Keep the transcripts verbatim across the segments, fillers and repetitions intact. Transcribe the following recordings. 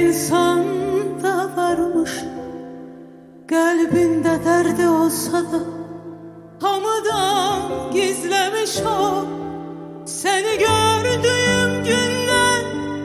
insanda varmış, kalbinde derdi olsa da hamıdan gizlemiş o. Seni gördüğüm günden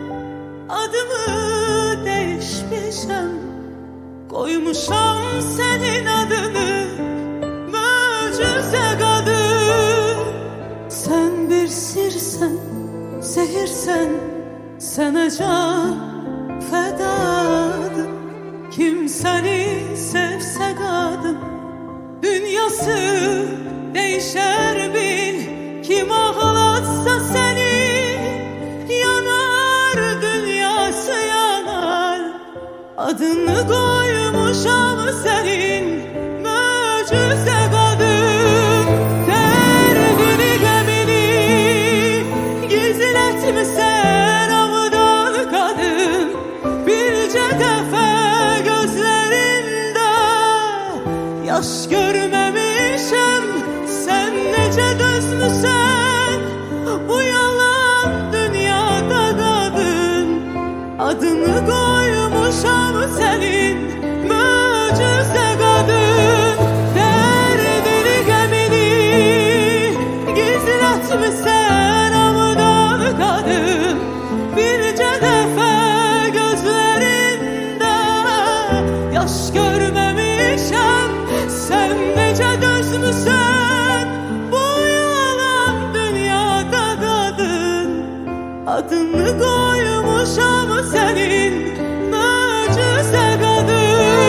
adımı değişmişem, koymuşam senin adını möcüze kadın. Sen bir sirsen, zehirsen, sana can fedadım. Kim seni sevse kadın, dünyası değişer bil. Kim ağlatsa seni, yanar dünyası yanar. Adını koymuşam senin möcüze kadın. Derdini gemini gizletmişsen avdan kadın. Birce defa gözlerinde yaş görmemişem. Sen nece dözmüşsen bu yalan dünyada kadın. Adını koymuşam senin möcüze kadın. Derdini gemini gizletmişsen avdan kadın. Birce defa gözlerinde yaş görmemişem. Sen nece dözmüşsen bu yalan dünyada kadın. Adını koymuşam senin möcüze kadın.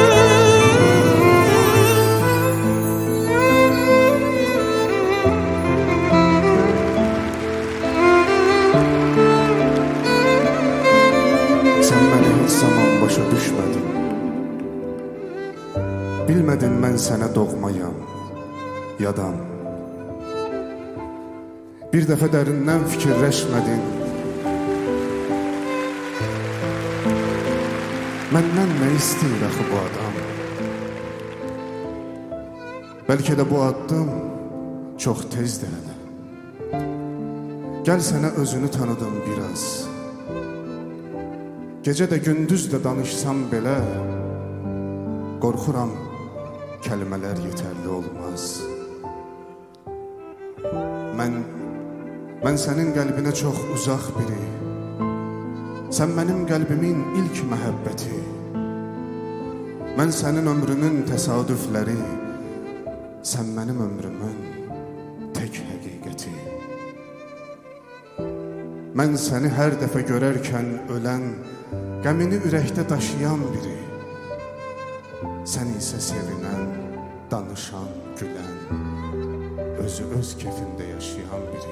Sen beni hiç zaman başa düşmedin. Bilmedin ben sana doğmayam, yadam. Bir defa derinden fikirleşmedin. Menden ne isteyir axı bu adam? Belki de bu addım çok tezdir hele. Gel sana özünü tanıdım biraz. Gece de gündüz de danışsam belə, qorxuram kelimeler yeterli olmaz. Mən, mən sənin qəlbinə çox uzaq biri. Sən mənim qəlbimin ilk məhəbbəti. Mən sənin ömrünün təsadüfləri. Sən mənim ömrümün tək həqiqəti. Mən səni hər dəfə görərkən ölən, qəmini ürəkdə daşıyan biri. Sən isə sevinən, danışan, gülən, özü öz kefində yaşayan biri.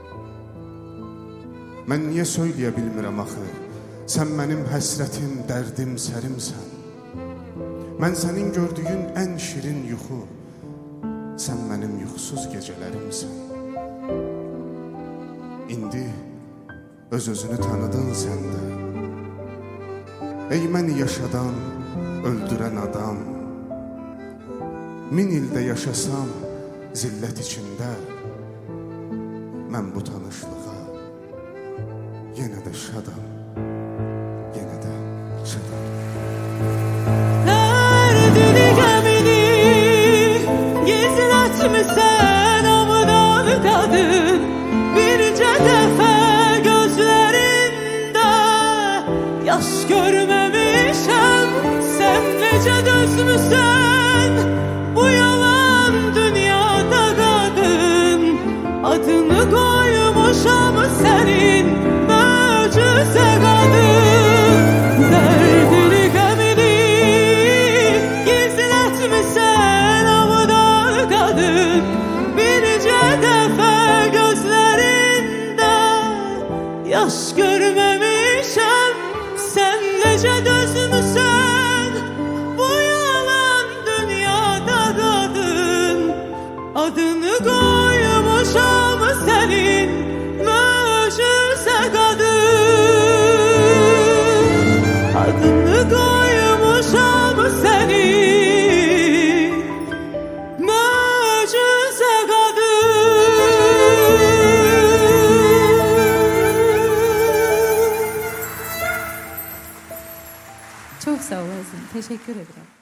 Mən niyə söyləyə bilmirəm axı, sən mənim həsrətim, dərdim, sərimsən. Mən sənin gördüyün ən şirin yuxu, sən mənim yuxusuz gecələrimsən. İndi öz özünü tanıdın sən də. Ey məni yaşadan, öldürən adam. Min ildə yaşasam zillət içində, mən bu tanışlığa yenə də şadam, yenə də şadam. Derdini gemini gizletmişsen avdan kadın. Birce defa gözlerinde yaş görmemişem. Sen nece dözmüşsen bu yalan dünyada kadın. Adını koymuşam senin möcüze kadın. Derdini gemini gizletmişsen avdan kadın. Birce defa gözlerinde yaş görmemişem. Sen nece dözmüşsen bu yalan dünyada kadın. Adını koymuşam senin möcüze kadın. Adını koymuşam senin möcüze kadın. Teşekkür ederim.